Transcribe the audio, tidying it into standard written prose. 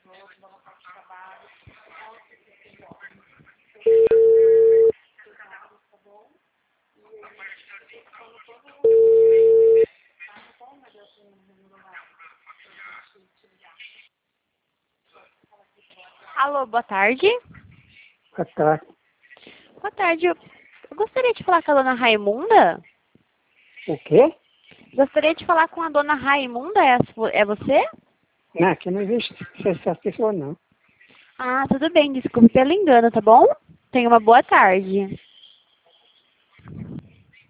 Alô, boa tarde. Boa tarde. Boa tarde. Eu gostaria de falar com a dona Raimunda. O quê? Gostaria de falar com a dona Raimunda. É você? Não, aqui não existe essa pessoa, não. Ah, tudo bem. Desculpe pelo engano, tá bom? Tenha uma boa tarde.